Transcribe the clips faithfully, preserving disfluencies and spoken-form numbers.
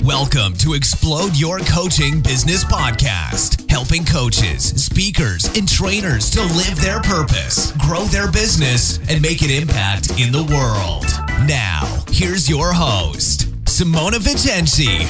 Welcome to Explode Your Coaching Business Podcast, helping coaches, speakers, and trainers to live their purpose, grow their business, and make an impact in the world. Now, here's your host, Simona Vincenzi.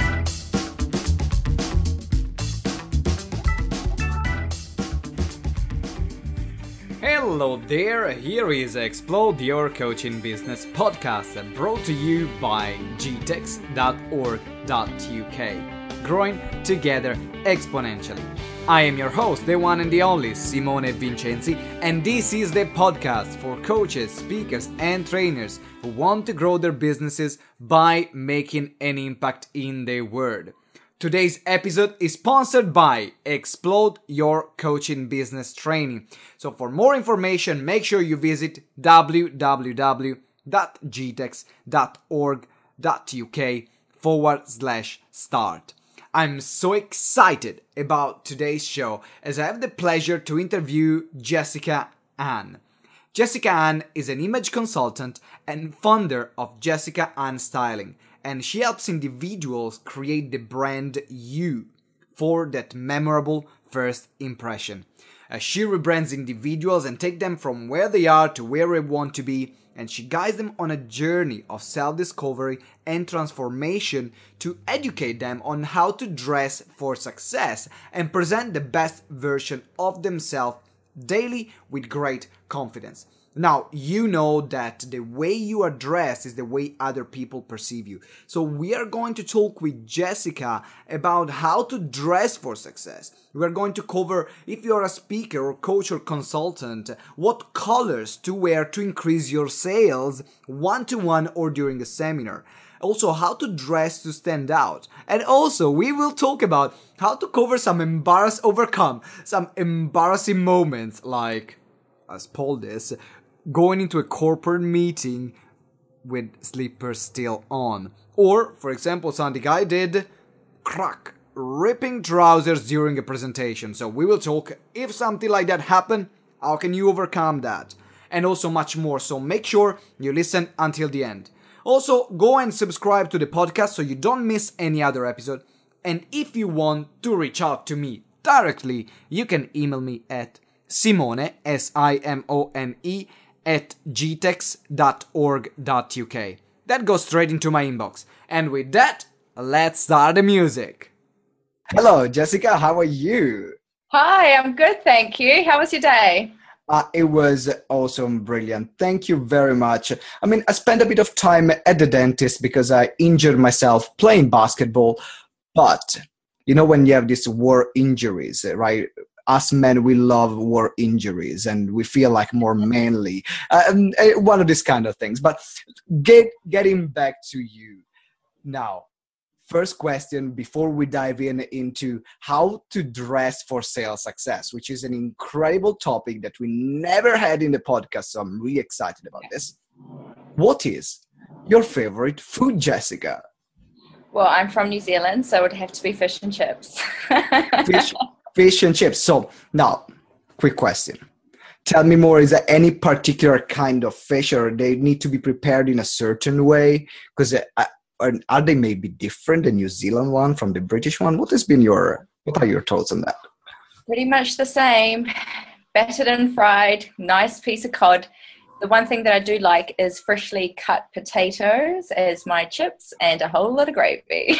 Hello there, here is Explode Your Coaching Business podcast brought to you by g tex dot org dot u k. Growing together exponentially. I am your host, the one and the only Simone Vincenzi, and this is the podcast for coaches, speakers, and trainers who want to grow their businesses by making an impact in the world. Today's episode is sponsored by Explode Your Coaching Business Training. So for more information, make sure you visit w w w dot g tex dot org dot u k forward slash start. I'm so excited about today's show as I have the pleasure to interview Jessica Ann. Jessica Ann is an image consultant and founder of Jessica Ann Styling, and she helps individuals create the brand you for that memorable first impression. Uh, she rebrands individuals and take them from where they are to where they want to be, and she guides them on a journey of self-discovery and transformation to educate them on how to dress for success and present the best version of themselves daily with great confidence. Now, you know that the way you are dressed is the way other people perceive you. So we are going to talk with Jessica about how to dress for success. We are going to cover, if you're a speaker or coach or consultant, what colors to wear to increase your sales one-to-one or during a seminar. Also, how to dress to stand out. And also, we will talk about how to cover some embarrass, overcome some embarrassing moments like, as Paul this, going into a corporate meeting with slippers still on. Or, for example, something I did, crack, ripping trousers during a presentation. So we will talk, if something like that happened, how can you overcome that? And also much more. So make sure you listen until the end. Also, go and subscribe to the podcast so you don't miss any other episode. And if you want to reach out to me directly, you can email me at Simone, S I M O N E, at g tex dot org dot u k. That goes straight into my inbox. And with that, let's start the music. Hello, Jessica. How are you? Hi, I'm good, thank you. How was your day? Uh, it was awesome, brilliant. Thank you very much. I mean, I spent a bit of time at the dentist because I injured myself playing basketball. But, you know, when you have these war injuries, right? Us men, we love war injuries and we feel like more manly. Uh, and, uh, one of these kind of things. But get getting back to you now. First question before we dive in into how to dress for sales success, which is an incredible topic that we never had in the podcast. So I'm really excited about this. What is your favorite food, Jessica? Well, I'm from New Zealand, so it would have to be fish and chips. Fish. Fish and chips. So now, quick question. Tell me more. Is there any particular kind of fish, or they need to be prepared in a certain way? Because uh, are they maybe different, the New Zealand one from the British one? What has been your, what are your thoughts on that? Pretty much the same. Battered and fried, nice piece of cod. The one thing that I do like is freshly cut potatoes as my chips and a whole lot of gravy.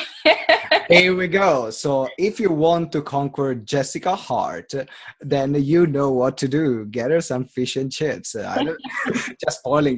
Here we go. So if you want to conquer Jessica Hart, then you know what to do. Get her some fish and chips. I don't, just spoiling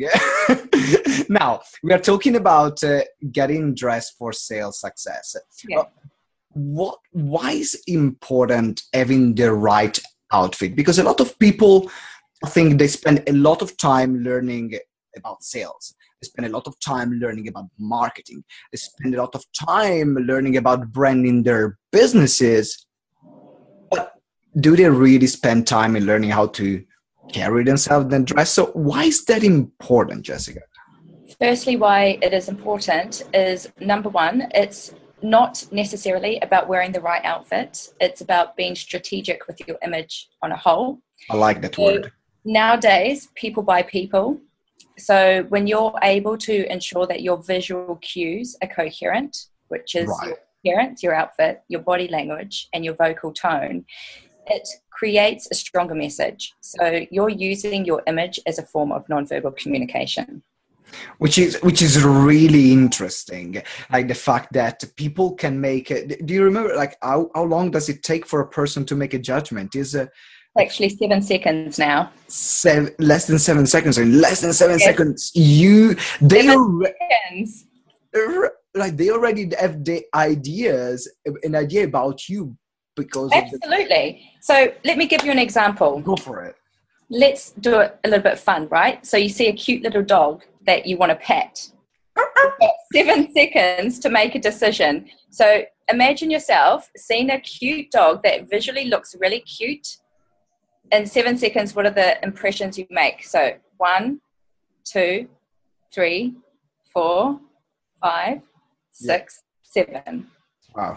it. Now, we are talking about uh, getting dressed for sales success. Yeah. Uh, what? Why is important having the right outfit? Because a lot of people, I think they spend a lot of time learning about sales. They spend a lot of time learning about marketing. They spend a lot of time learning about branding their businesses. But do they really spend time in learning how to carry themselves and dress? So why is that important, Jessica? Firstly, why it is important is, number one, it's not necessarily about wearing the right outfit. It's about being strategic with your image on a whole. I like that so word. Nowadays, people buy people. So when you're able to ensure that your visual cues are coherent which is Right. your appearance, your outfit, your body language, and your vocal tone, it creates a stronger message. So you're using your image as a form of nonverbal communication. Which is which is really interesting, like the fact that people can make it. Do you remember, like, how, how long does it take for a person to make a judgment? Is uh, Actually, seven seconds now. seven, less than seven seconds. In less than seven Yes. seconds, you they Seven alre- seconds. like they already have the ideas, an idea about you because of the, Absolutely. So let me give you an example. go for it. Let's do it a little bit fun, right? So you see a cute little dog that you want to pet. You've got seven seconds to make a decision. So imagine yourself seeing a cute dog that visually looks really cute. In seven seconds, what are the impressions you make? So one, two, three, four, five, six, seven. Wow.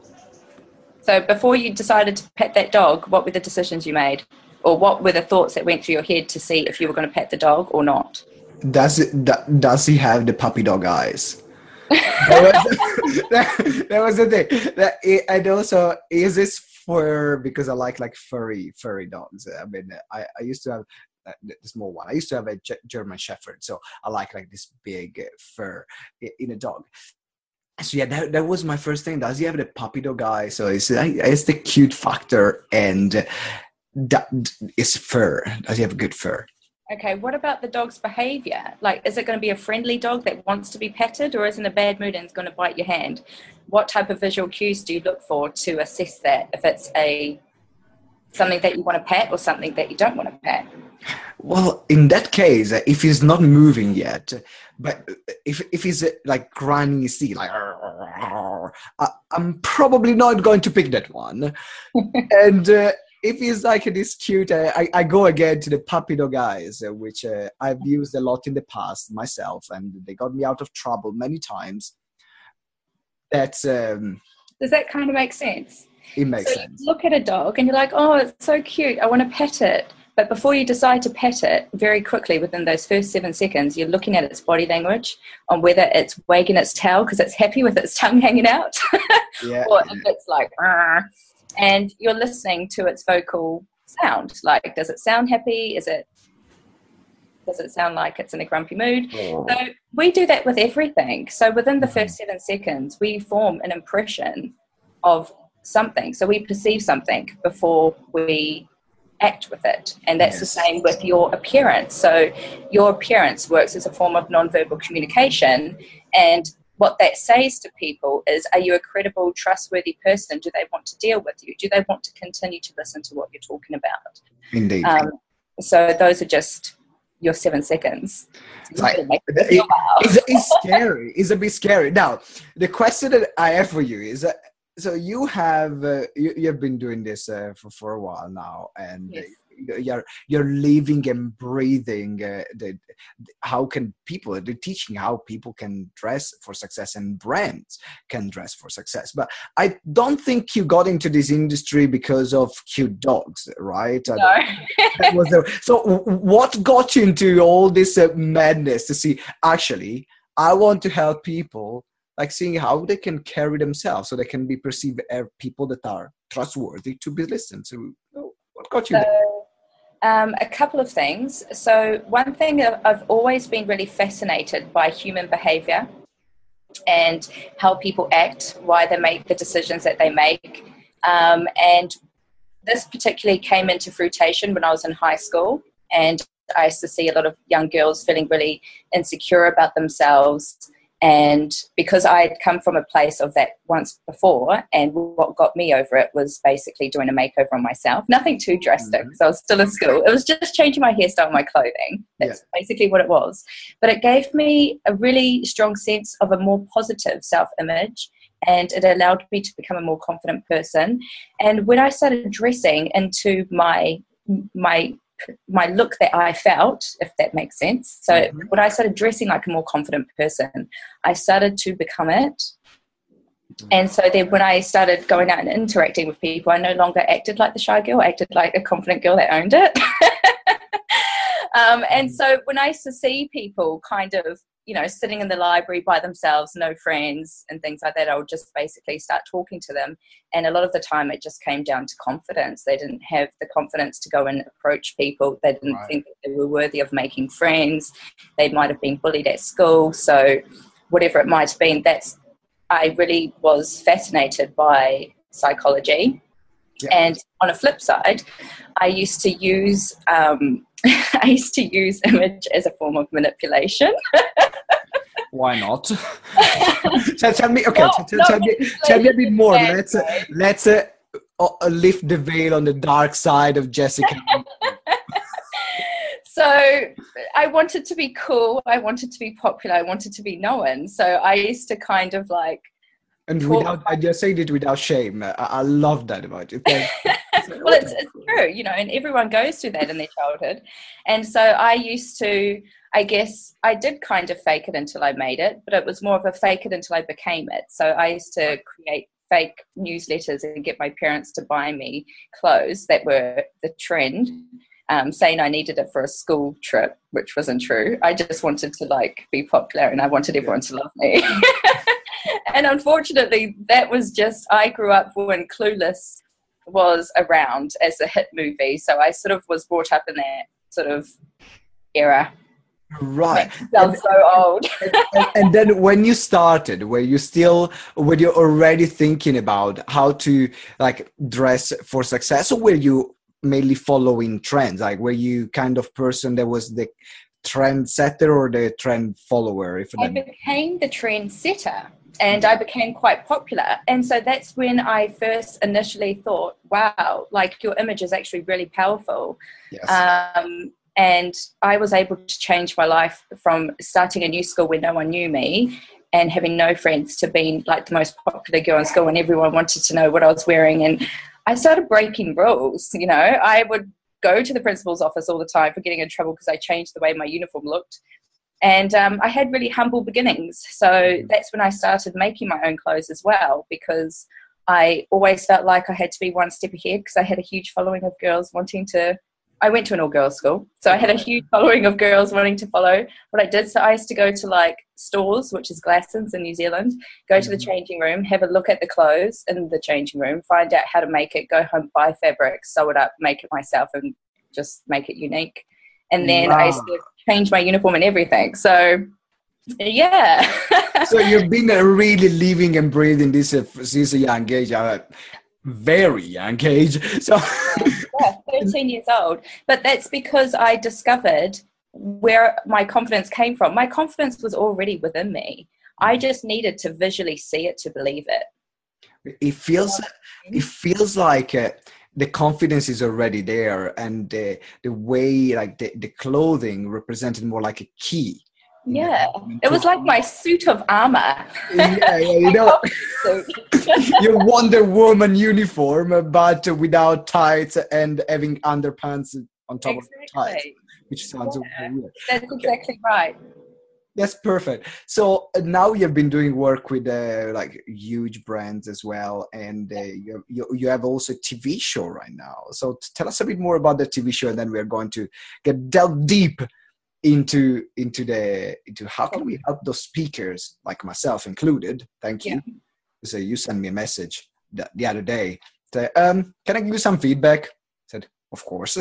So before you decided to pet that dog, what were the decisions you made? Or what were the thoughts that went through your head to see if you were going to pet the dog or not? Does it, do- does he have the puppy dog eyes? that, was, that, that was the thing. That, and also, is this fur? Because I like like furry furry dogs. I mean, I, I used to have uh, the small one. I used to have a G- German Shepherd, so I like like this big uh, fur i- in a dog. So yeah, that, that was my first thing. Does he have the puppy dog eye? So it's it's the cute factor, and that is fur. Does he have good fur? Okay, what about the dog's behavior? Like, is it going to be a friendly dog that wants to be petted, or is in a bad mood and is going to bite your hand? What type of visual cues do you look for to assess that, if it's a something that you want to pet or something that you don't want to pet? Well, in that case, uh, if he's not moving yet, but if if he's uh, like grinding his teeth, like uh, I'm probably not going to pick that one. And uh, if he's like this cute, uh, I I go again to the puppy dog eyes, uh, which uh, I've used a lot in the past myself, and they got me out of trouble many times. That's um, Does that kind of make sense? it makes So sense. you look at a dog and you're like, oh, it's so cute, I want to pet it. But before you decide to pet it, very quickly within those first seven seconds, you're looking at its body language on whether it's wagging its tail because it's happy with its tongue hanging out, Yeah. or if it's like, "Arr," and you're listening to its vocal sound. Like, does it sound happy? Is it? Does it sound like it's in a grumpy mood? Oh. So we do that with everything. So within the first seven seconds, we form an impression of something. So we perceive something before we act with it. And that's the Yes. same with your appearance. So your appearance works as a form of nonverbal communication. And what that says to people is, are you a credible, trustworthy person? Do they want to deal with you? Do they want to continue to listen to what you're talking about? Indeed. Um, so those are just your seven seconds. It's like, It makes me it- feel wow. it's, it's scary. It's a bit scary. Now, the question that I have for you is, uh, so you have uh, you, you've been doing this uh, for, for a while now, and Yes. uh, you're you're living and breathing uh, the, how can people, they're teaching how people can dress for success and brands can dress for success. But I don't think you got into this industry because of cute dogs, right? I No. that was the, so w- what got you into all this uh, madness to see, actually, I want to help people, like seeing how they can carry themselves so they can be perceived as people that are trustworthy to be listened to. So what got you So, there? um, a couple of things. So one thing, I've I've always been really fascinated by human behavior and how people act, why they make the decisions that they make. Um, and this particularly came into fruition when I was in high school, and I used to see a lot of young girls feeling really insecure about themselves. And because I had come from a place of that once before, and what got me over it was basically doing a makeover on myself. Nothing too drastic, because I was still in school. It was just changing my hairstyle and my clothing. That's yeah. basically what it was. But it gave me a really strong sense of a more positive self-image, and it allowed me to become a more confident person. And when I started dressing into my my my look that I felt, if that makes sense. So mm-hmm. when I started dressing like a more confident person, I started to become it. Mm-hmm. And so then when I started going out and interacting with people, I no longer acted like the shy girl, I acted like a confident girl that owned it. um, and so when I used to see people kind of you know, sitting in the library by themselves, no friends and things like that, I would just basically start talking to them. And a lot of the time it just came down to confidence. They didn't have the confidence to go and approach people. They didn't Right. think that they were worthy of making friends. They might have been bullied at school. So whatever it might have been, that's, I really was fascinated by psychology. Yeah. And on a flip side, I used to use um, I used to use image as a form of manipulation. Why not? tell, tell me, okay, No, tell, no, tell me, tell me a bit more. manipulation, Let's uh, let's uh, uh, lift the veil on the dark side of Jessica. So I wanted to be cool. I wanted to be popular. I wanted to be known. So I used to kind of like, And Cool. without, I just say it without shame. I, I love that about you. Thank you. It's like, well, okay. it's, it's true, you know, and everyone goes through that in their childhood. And so I used to, I guess, I did kind of fake it until I made it, but it was more of a fake it until I became it. So I used to create fake newsletters and get my parents to buy me clothes that were the trend, um, saying I needed it for a school trip, which wasn't true. I just wanted to like be popular and I wanted everyone to love me. And unfortunately, that was just, I grew up when Clueless was around as a hit movie. So I sort of was brought up in that sort of era. Right. Sounds so old. and, and then when you started, were you still, were you already thinking about how to like dress for success, or were you mainly following trends? Like, were you kind of person that was the trend setter or the trend follower? If I that became the trend setter. And I became quite popular. And so that's when I first initially thought, wow, like your image is actually really powerful. yes. Um, and I was able to change my life from starting a new school where no one knew me and having no friends to being like the most popular girl in school and everyone wanted to know what I was wearing. And I started breaking rules, you know. I would go to the principal's office all the time for getting in trouble because I changed the way my uniform looked. And um, I had really humble beginnings. So that's when I started making my own clothes as well, because I always felt like I had to be one step ahead because I had a huge following of girls wanting to, I went to an all-girls school. So I had a huge following of girls wanting to follow what I did. So I used to go to like stores, which is Glassons in New Zealand, go to the changing room, have a look at the clothes in the changing room, find out how to make it, go home, buy fabric, sew it up, make it myself and just make it unique. And then Wow. I used to change my uniform and everything. So, yeah. So you've been uh, really living and breathing this uh, since a young age, uh, very young age. So Yeah, thirteen years old. But that's because I discovered where my confidence came from. My confidence was already within me. I just needed to visually see it to believe it. it feels, it feels like uh, the confidence is already there, and the the way like the, the clothing represented more like a key. Yeah, it was like my suit of armor. Yeah, yeah, you know, Suit. your Wonder Woman uniform, but without tights and having underpants on top of the tights, Exactly. which sounds Yeah. weird. That's exactly right. That's perfect. So uh, now you've been doing work with uh, like huge brands as well, and uh, you, you you have also a T V show right now. So t- tell us a bit more about the T V show, and then we're going to get delve deep into into the into how can we help those speakers like myself included. Thank you. So you sent me a message the, the other day. Say, um, can I give you some feedback? I said, of course.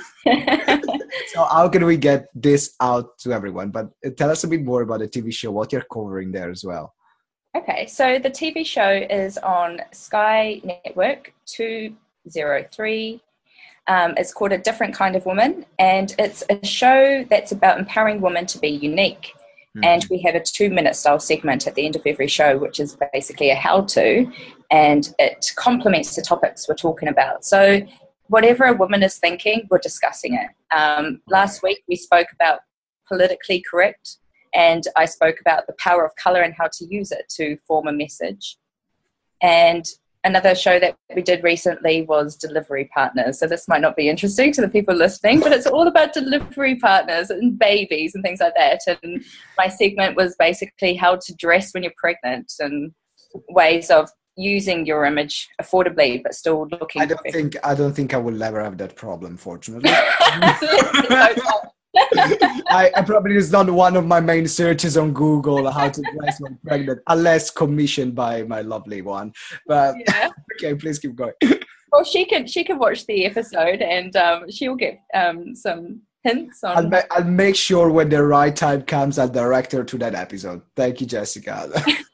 So how can we get this out to everyone? But tell us a bit more about the T V show, what you're covering there as well. Okay, so the T V show is on Sky Network two oh three. Um, it's called A Different Kind of Woman, and it's a show that's about empowering women to be unique. Mm-hmm. And we have a two-minute style segment at the end of every show, which is basically a how-to, and it complements the topics we're talking about. So whatever a woman is thinking, we're discussing it. Um, last week, we spoke about politically correct, and I spoke about the power of colour and how to use it to form a message. And another show that we did recently was delivery partners. So this might not be interesting to the people listening, but it's all about delivery partners and babies and things like that. And my segment was basically how to dress when you're pregnant and ways of using your image affordably but still looking. I don't think I don't think I will ever have that problem, fortunately. Let's hope not. I, I probably is not one of my main searches on Google how to dress when pregnant, unless commissioned by my lovely one. But Yeah. okay, please keep going. Well, she can she can watch the episode, and um, she'll get um, some hints on. I'll, ma- I'll make sure when the right time comes, I'll direct her to that episode. Thank you, Jessica.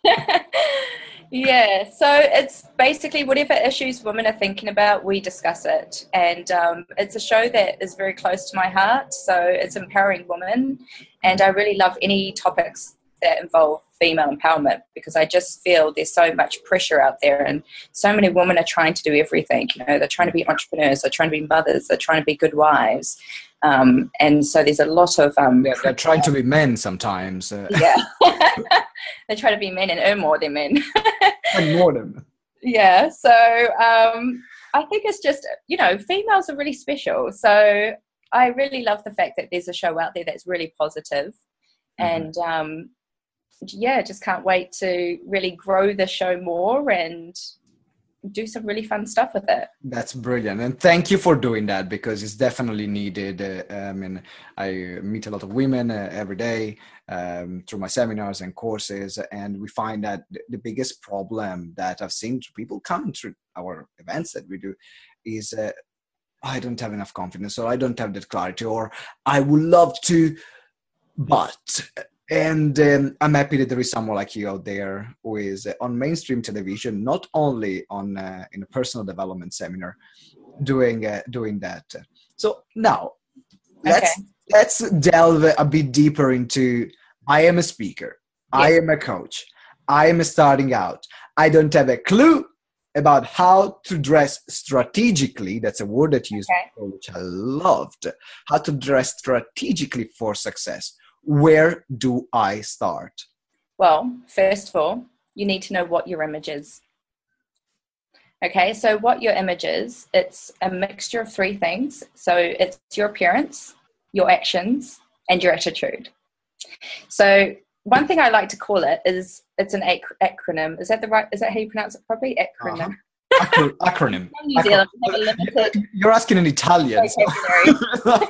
Yeah, so it's basically whatever issues women are thinking about, we discuss it. And um, it's a show that is very close to my heart. So it's empowering women. And I really love any topics that involve female empowerment, because I just feel there's so much pressure out there, and so many women are trying to do everything. You know, they're trying to be entrepreneurs, they're trying to be mothers, they're trying to be good wives. Um, and so there's a lot of... Um, yeah, they're trying to be men sometimes. Uh. Yeah. They try to be men and earn more than men. And more than men. Yeah, so um, I think it's just, you know, females are really special. So I really love the fact that there's a show out there that's really positive. Mm-hmm. And, um, yeah, just can't wait to really grow the show more and do some really fun stuff with it. That's brilliant, and thank you for doing that, because it's definitely needed. uh, I mean, I meet a lot of women uh, every day um, through my seminars and courses, and we find that the biggest problem that I've seen people come through our events that we do is uh, I don't have enough confidence, or I don't have that clarity, or I would love to, but... And um, I'm happy that there is someone like you out there who is uh, on mainstream television, not only on uh, in a personal development seminar, doing uh, doing that. So now, let's Okay. let's delve a bit deeper into. I am a speaker. Yes. I am a coach. I am starting out. I don't have a clue about how to dress strategically. That's a word that you used Okay. before, which I loved. How to dress strategically for success. Where do I start? Well, first of all, you need to know what your image is. Okay, so what your image is, it's a mixture of three things. So it's your appearance, your actions, and your attitude. So one thing I like to call it is it's an ac- acronym. Is that the right? Is that how you pronounce it properly? Acronym. Uh-huh. Acro- acronym. New Zealand have a limited You're asking an Italian. So. vocabulary.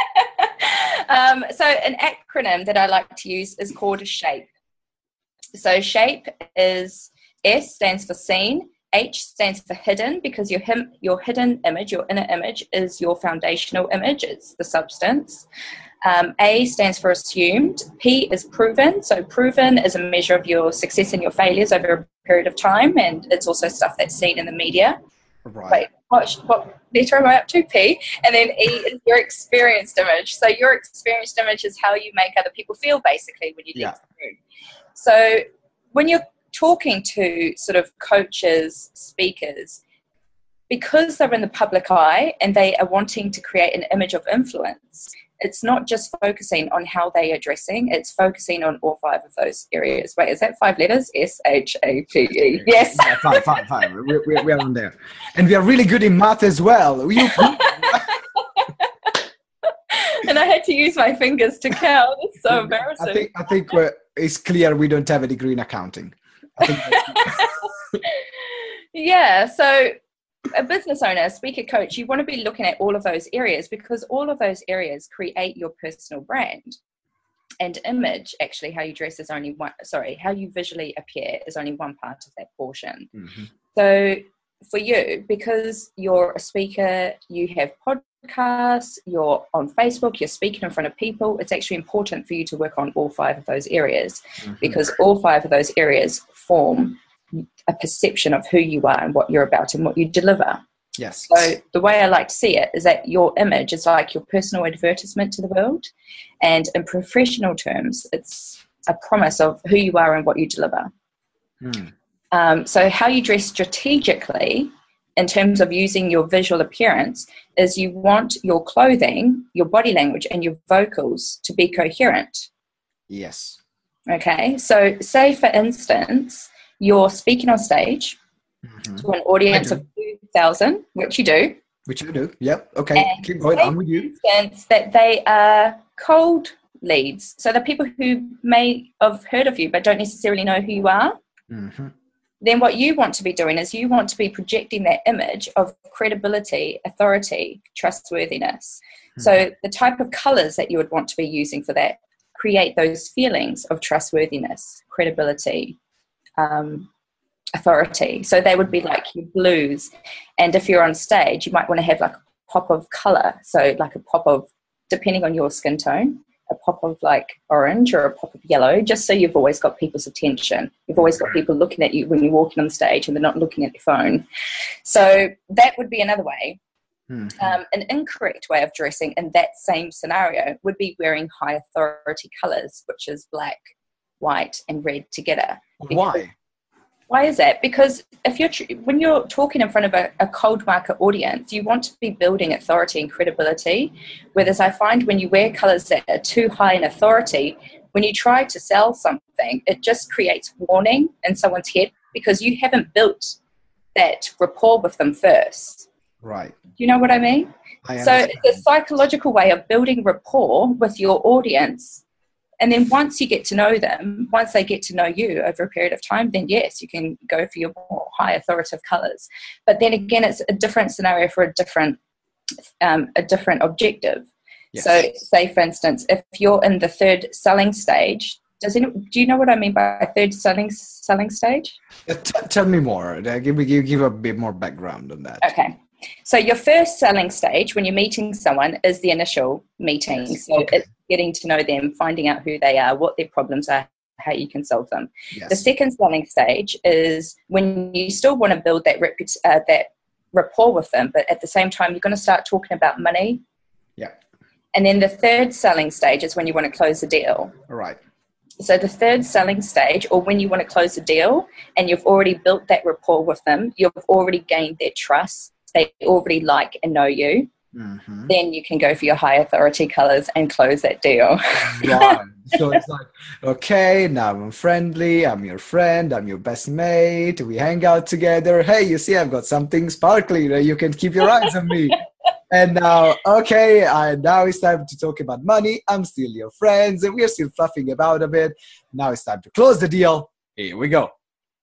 Um, so an acronym that I like to use is called SHAPE. So SHAPE is S stands for seen, H stands for hidden, because your him, your hidden image, your inner image is your foundational image, it's the substance. Um, A stands for assumed, P is proven. So proven is a measure of your success and your failures over a period of time, and it's also stuff that's seen in the media. Right. Wait, what, what letter am I up to? P. And then E is your experienced image. So your experienced image is how you make other people feel, basically, when you leave Yeah. the room. So when you're talking to sort of coaches, speakers, because they're in the public eye and they are wanting to create an image of influence, it's not just focusing on how they are dressing, it's focusing on all five of those areas. Wait, is that five letters? S H A P E. Yes. Yeah, five, five, five. We, we, we are on there. And we are really good in math as well. You, And I had to use my fingers to count. It's so embarrassing. I think, I think we're, it's clear we don't have a degree in accounting. I think that's Yeah, so a business owner, a speaker, coach, you want to be looking at all of those areas, because all of those areas create your personal brand. And image, actually, how you dress is only one, sorry, how you visually appear is only one part of that portion. Mm-hmm. So for you, because you're a speaker, you have podcasts, you're on Facebook, you're speaking in front of people, it's actually important for you to work on all five of those areas, mm-hmm. because all five of those areas form a perception of who you are and what you're about and what you deliver. Yes. So the way I like to see it is that your image is like your personal advertisement to the world, and in professional terms, it's a promise of who you are and what you deliver. Mm. Um, so how you dress strategically in terms of using your visual appearance is you want your clothing, your body language, and your vocals to be coherent. Yes. Okay. So say, for instance, you're speaking on stage mm-hmm. to an audience of two thousand, which you do. Which you do. Yep. Okay. And keep going. I'm with you. For instance, that they are cold leads. So the people who may have heard of you but don't necessarily know who you are. Mm-hmm. then what you want to be doing is you want to be projecting that image of credibility, authority, trustworthiness. Mm-hmm. So the type of colors that you would want to be using for that create those feelings of trustworthiness, credibility, um, authority. So they would be like your blues. And if you're on stage, you might want to have like a pop of color. So like a pop of, depending on your skin tone, a pop of like orange or a pop of yellow, just so you've always got people's attention. You've always got people looking at you when you're walking on stage and they're not looking at your phone. So that would be another way. Mm-hmm. Um, an incorrect way of dressing in that same scenario would be wearing high authority colors, which is black, white, and red together. Why? Why is that? Because if you're when you're talking in front of a, a cold market audience, you want to be building authority and credibility. Whereas I find when you wear colors that are too high in authority, when you try to sell something, it just creates warning in someone's head because you haven't built that rapport with them first. Right. Do you know what I mean? I so it's a psychological way of building rapport with your audience. And then once you get to know them, once they get to know you over a period of time, then yes, you can go for your more high authoritative colors. But then again, it's a different scenario for a different um, a different objective. Yes. So say, for instance, if you're in the third selling stage, does any, do you know what I mean by third selling selling stage? Uh, t- tell me more. Uh, give me give, give a bit more background on that. Okay. So your first selling stage when you're meeting someone is the initial meeting. Yes. So Okay. it's getting to know them, finding out who they are, what their problems are, how you can solve them. Yes. The second selling stage is when you still want to build that reput- uh, that rapport with them, but at the same time, you're going to start talking about money. Yeah. And then the third selling stage is when you want to close the deal. All right. So the third selling stage, or when you want to close the deal and you've already built that rapport with them, you've already gained their trust, they already like and know you, mm-hmm. then you can go for your high authority colors and close that deal. Right. So it's like, okay, now I'm friendly, I'm your friend, I'm your best mate, we hang out together. Hey, you see, I've got something sparkly that you can keep your eyes on me. And now, okay, I, now it's time to talk about money. I'm still your friends and we're still fluffing about a bit. Now it's time to close the deal. Here we go.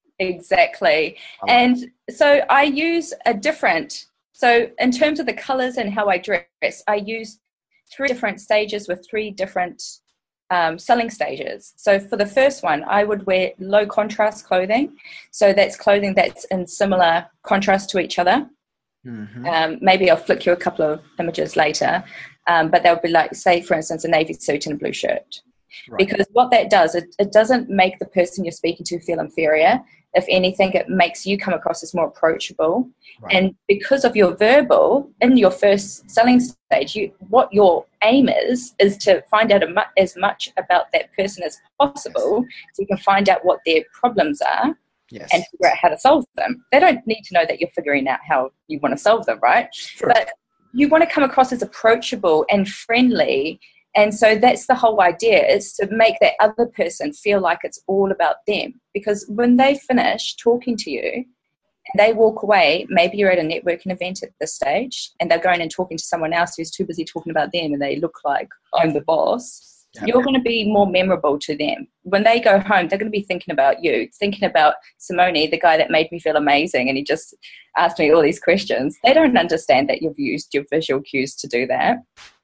Exactly. And so I use a different, so in terms of the colors and how I dress, I use three different stages with three different um, selling stages. So for the first one, I would wear low contrast clothing. So that's clothing that's in similar contrast to each other. Mm-hmm. Um, maybe I'll flick you a couple of images later, um, but they'll be like, say, for instance, a navy suit and a blue shirt. Right. Because what that does, it, it doesn't make the person you're speaking to feel inferior. If anything, it makes you come across as more approachable. Right. And because of your verbal, in your first selling stage, you, what your aim is, is to find out a mu- as much about that person as possible, yes. So you can find out what their problems are. Yes. And figure out how to solve them. They don't need to know that you're figuring out how you want to solve them, right? Sure. But you want to come across as approachable and friendly. And so that's the whole idea, is to make that other person feel like it's all about them. Because when they finish talking to you and they walk away, maybe you're at a networking event at this stage and they're going and talking to someone else who's too busy talking about them and they look like, I'm the boss. Yeah. You're going to be more memorable to them. When they go home, they're going to be thinking about you, thinking about Simone, the guy that made me feel amazing, and he just asked me all these questions. They don't understand that you've used your visual cues to do that.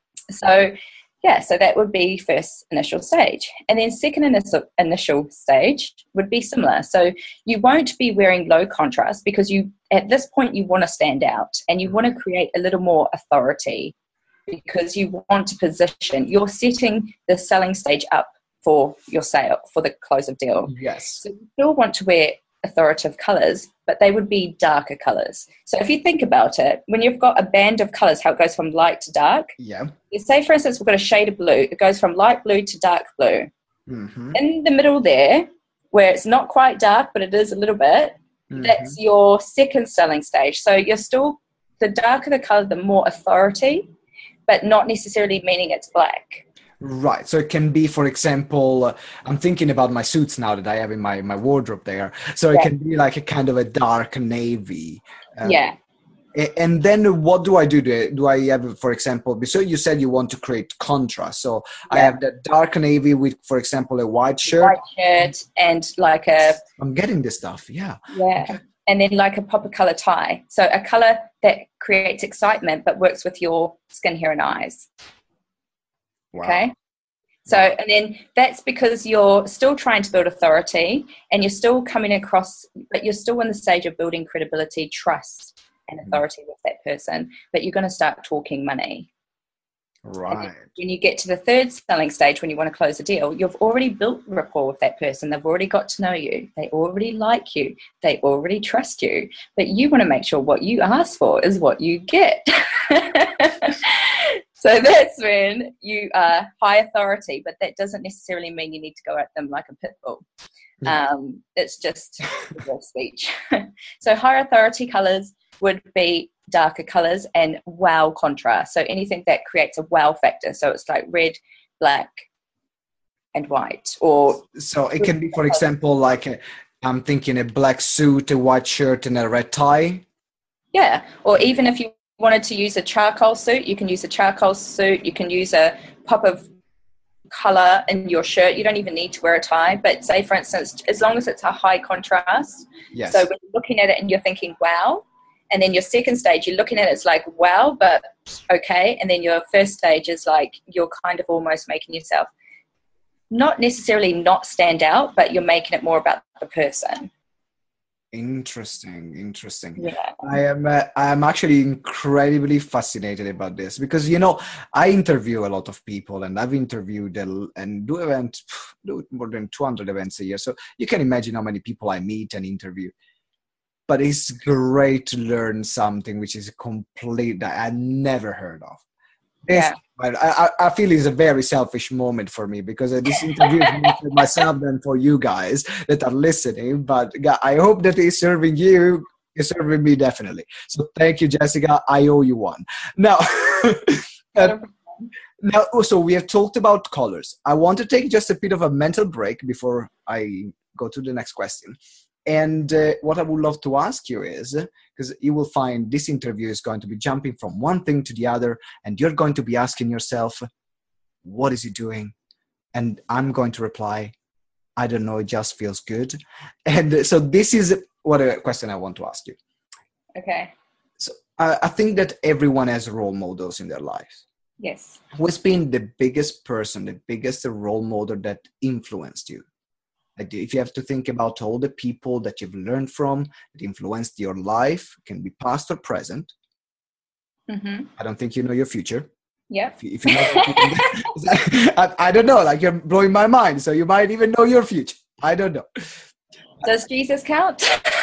So, yeah, so that would be first initial stage. And then second initial, initial stage would be similar. So you won't be wearing low contrast because you, at this point, you want to stand out and you want to create a little more authority, because you want to position, you're setting the selling stage up for your sale, for the close of deal. Yes. So you still want to wear authoritative colors, but they would be darker colors. So if you think about it, when you've got a band of colors, how it goes from light to dark. Yeah. You say, for instance, we've got a shade of blue. It goes from light blue to dark blue. Mm-hmm. In the middle there, where it's not quite dark, but it is a little bit, mm-hmm. that's your second selling stage. So you're still, the darker the color, the more authority, but not necessarily meaning it's black. Right. So it can be, for example, uh, I'm thinking about my suits now that I have in my, my wardrobe there. So yeah. It can be like a kind of a dark navy. Uh, yeah. A- And then what do I do? Do do I have, for example, so you said you want to create contrast. So I Yeah. have the dark navy with, for example, a white shirt. White shirt and like a, I'm getting this stuff. Yeah. yeah. Okay. And then like a pop of color tie. So a color that creates excitement but works with your skin, hair, and eyes. Wow. Okay. So, and then that's because you're still trying to build authority and you're still coming across, but you're still in the stage of building credibility, trust, and authority with that person. But you're going to start talking money. Right. When you get to the third selling stage, when you want to close a deal, you've already built rapport with that person. They've already got to know you. They already like you. They already trust you. But you want to make sure what you ask for is what you get. So that's when you are high authority, but that doesn't necessarily mean you need to go at them like a pit bull. Yeah. Um, it's just your speech. So high authority colors would be darker colors and wow contrast. So anything that creates a wow factor. So it's like red, black, and white. Or So it can be, for example, like a, I'm thinking a black suit, a white shirt, and a red tie. yeah, or even if you wanted to use a charcoal suit, you can use a charcoal suit. You can use a pop of color in your shirt. You don't even need to wear a tie. But say, for instance, as long as it's a high contrast. Yes. So when you're looking at it and you're thinking, wow. And then your second stage, you're looking at it, it's like, wow, but okay. And then your first stage is like, you're kind of almost making yourself not necessarily not stand out, but you're making it more about the person. Interesting, interesting. Yeah. I am uh, I am actually incredibly fascinated about this because, you know, I interview a lot of people and I've interviewed a, and do event do more than two hundred events a year. So you can imagine how many people I meet and interview. But it's great to learn something which is complete that I never heard of. This, Yeah. I, I, I feel it's a very selfish moment for me because uh, this interview is more for myself than for you guys that are listening. But God, I hope that it's serving you. It's serving me definitely. So thank you, Jessica. I owe you one. Now, uh, now also we have talked about colors. I want to take just a bit of a mental break before I go to the next question. And uh, what I would love to ask you is, because you will find this interview is going to be jumping from one thing to the other, and you're going to be asking yourself, what is he doing? And I'm going to reply, I don't know, it just feels good. And so this is what a question I want to ask you. Okay. So I, I think that everyone has role models in their lives. Yes. Who's been the biggest person, the biggest role model that influenced you? Like if you have to think about all the people that you've learned from, that influenced your life, can be past or present. Mm-hmm. I don't think you know your future. Yeah. If you, if you know, I, I don't know, like you're blowing my mind. So you might even know your future. I don't know. Does Jesus count?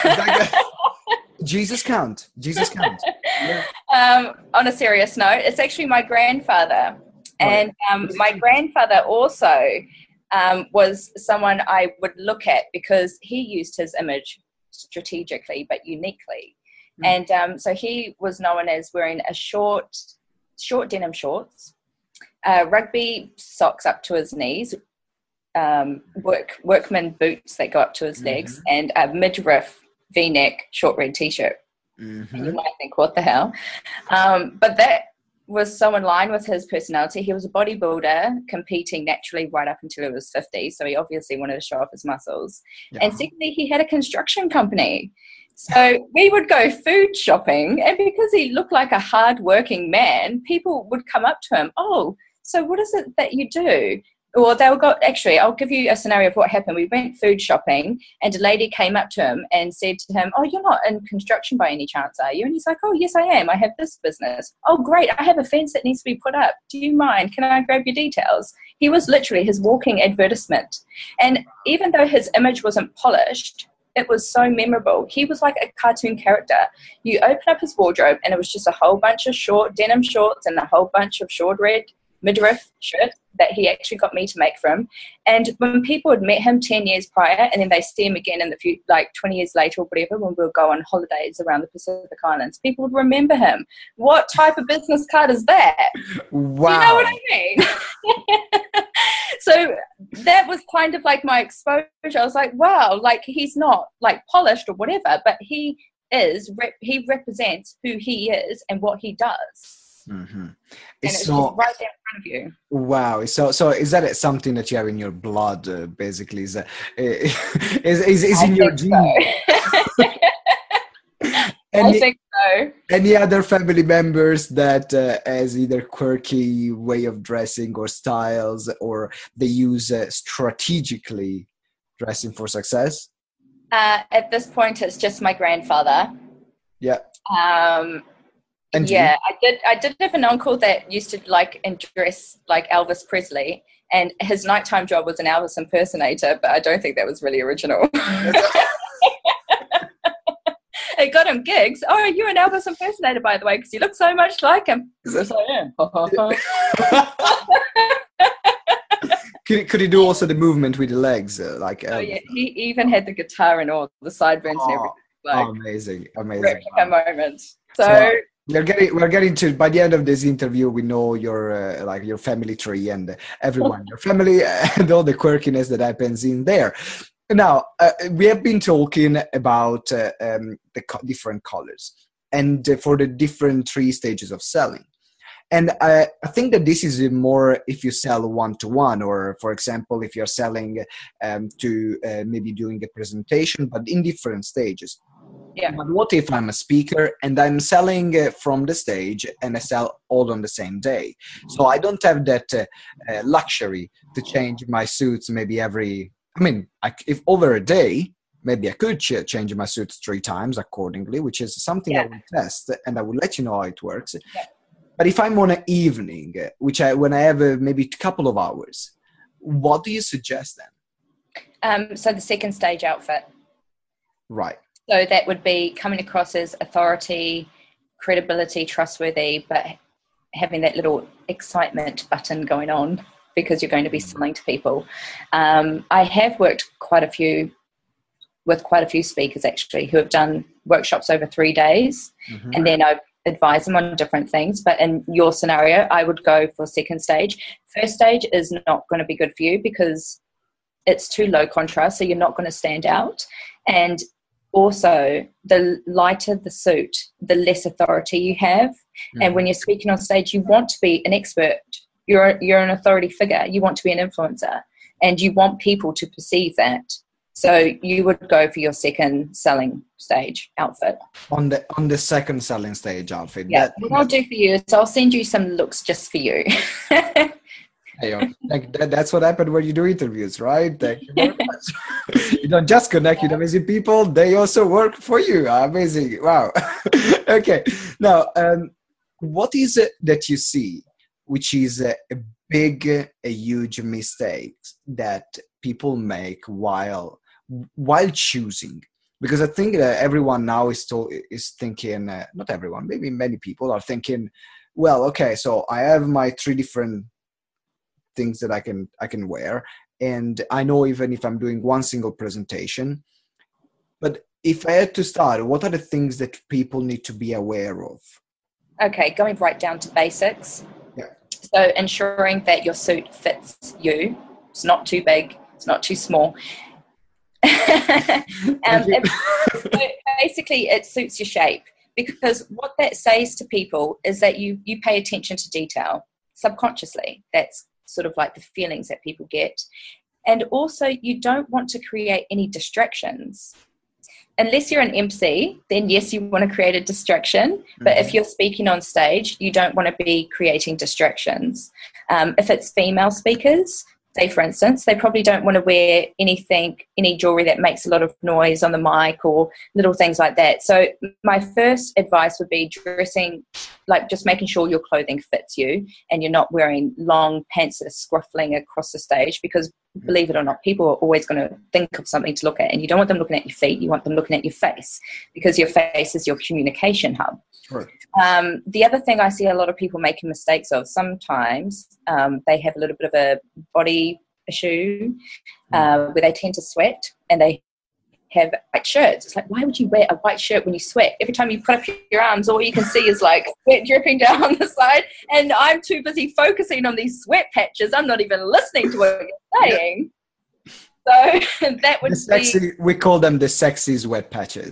Jesus count. Jesus count. Yeah. Um, on a serious note, it's actually my grandfather. And um, my grandfather also um, was someone I would look at because he used his image strategically but uniquely. Mm. And um, so he was known as wearing a short, short denim shorts, uh, rugby socks up to his knees, um, work workman boots that go up to his mm-hmm. legs, and a midriff V-neck short red T-shirt. Mm-hmm. And you might think, what the hell? Um, but that was so in line with his personality. He was a bodybuilder competing naturally right up until he was fifty. So he obviously wanted to show off his muscles. Yeah. And secondly, he had a construction company. So we would go food shopping, and because he looked like a hard-working man, people would come up to him, oh, so what is it that you do? Well, they'll go, actually, I'll give you a scenario of what happened. We went food shopping and a lady came up to him and said to him, oh, you're not in construction by any chance, are you? And he's like, oh, yes, I am. I have this business. Oh, great. I have a fence that needs to be put up. Do you mind? Can I grab your details? He was literally his walking advertisement. And even though his image wasn't polished, it was so memorable. He was like a cartoon character. You open up his wardrobe and it was just a whole bunch of short denim shorts and a whole bunch of short red midriff shirts that he actually got me to make for him. And when people had met him ten years prior and then they see him again in the few, like twenty years later or whatever, when we'll go on holidays around the Pacific Islands, people would remember him. What type of business card is that? Wow. You know what I mean? So that was kind of like my exposure. I was like, wow, like he's not like polished or whatever, but he is, rep- he represents who he is and what he does. Mm-hmm. And It's it's so just right there in front of you. wow. So so is that something that you have in your blood? Uh, basically, is that, is is is I in your think genes? so. Any, I think so. any other family members that uh, has either quirky way of dressing or styles, or they use uh, strategically dressing for success? Uh, at this point, it's just my grandfather. Yeah. Um, And you? yeah, I did. I did have an uncle that used to like and dress like Elvis Presley, and his nighttime job was an Elvis impersonator. But I don't think that was really original. It got him gigs. Oh, you're an Elvis impersonator, by the way, because you look so much like him. Yes, I am. Could, could he do also the movement with the legs? Uh, like Oh, Elvis? yeah. He even had the guitar and all, the sideburns and Oh, everything. Like, oh, amazing, amazing. replica moment. So, So, we're getting we're getting to by the end of this interview. We know your uh, like your family tree and everyone, your family and all the quirkiness that happens in there. Now uh, we have been talking about uh, um, the co- different colors and uh, for the different three stages of selling. And I, I think that this is more if you sell one to one, or for example, if you're selling um, to uh, maybe doing a presentation, but in different stages. yeah. But what if I'm a speaker and I'm selling uh, from the stage and I sell all on the same day? So I don't have that uh, uh, luxury to change my suits maybe every, I mean, I, if over a day, maybe I could ch- change my suits three times accordingly, which is something Yeah. I will test and I will let you know how it works. Yeah. But if I'm on an evening, uh, which I, when I have uh, maybe a couple of hours, what do you suggest then? Um, so the second stage outfit. Right. So that would be coming across as authority, credibility, trustworthy, but having that little excitement button going on because you're going to be selling to people. Um, I have worked quite a few with quite a few speakers actually who have done workshops over three days, Mm-hmm. and then I advise them on different things. But in your scenario, I would go for second stage. First stage is not going to be good for you because it's too low contrast, so you're not going to stand out. And also, the lighter the suit, the less authority you have. Mm-hmm. And when you're speaking on stage, you want to be an expert. You're you're an authority figure. You want to be an influencer, and you want people to perceive that. So you would go for your second selling stage outfit. On the on the second selling stage outfit. Yeah. That, what I'll do for you is I'll send you some looks just for you. Hey, like that, that's what happened when you do interviews, right? Thank you very much. You don't just connect with amazing people; they also work for you. Amazing! Wow. Okay. Now, um, what is it that you see, which is a, a big, a huge mistake that people make while while choosing? Because I think that everyone now is still is thinking. Uh, not everyone, maybe many people are thinking. Well, okay, so I have my three different things that I can I can wear, and I know even if I'm doing one single presentation. But if I had to start, what are the things that people need to be aware of? Okay, going right down to basics. Yeah. So ensuring that your suit fits you. It's not too big. It's not too small. um, it, so basically, it suits your shape, because what that says to people is that you you pay attention to detail subconsciously. That's sort of like the feelings that people get. And also, you don't want to create any distractions. Unless you're an M C, then yes, you want to create a distraction. But mm-hmm. if you're speaking on stage, you don't want to be creating distractions. Um, if it's female speakers, say for instance, they probably don't want to wear anything, any jewelry that makes a lot of noise on the mic or little things like that. So my first advice would be dressing, like just making sure your clothing fits you and you're not wearing long pants that are scruffling across the stage, because believe it or not, people are always going to think of something to look at, and you don't want them looking at your feet. You want them looking at your face, because your face is your communication hub. Sure. Um, the other thing I see a lot of people making mistakes of, sometimes um, they have a little bit of a body issue uh, where they tend to sweat and they have white shirts. It's like, why would you wear a white shirt when you sweat? Every time you put up your arms, all you can see is like sweat dripping down the side, and I'm too busy focusing on these sweat patches. I'm not even listening to what you're saying. So that would the sexy, be... we call them the sexy sweat patches.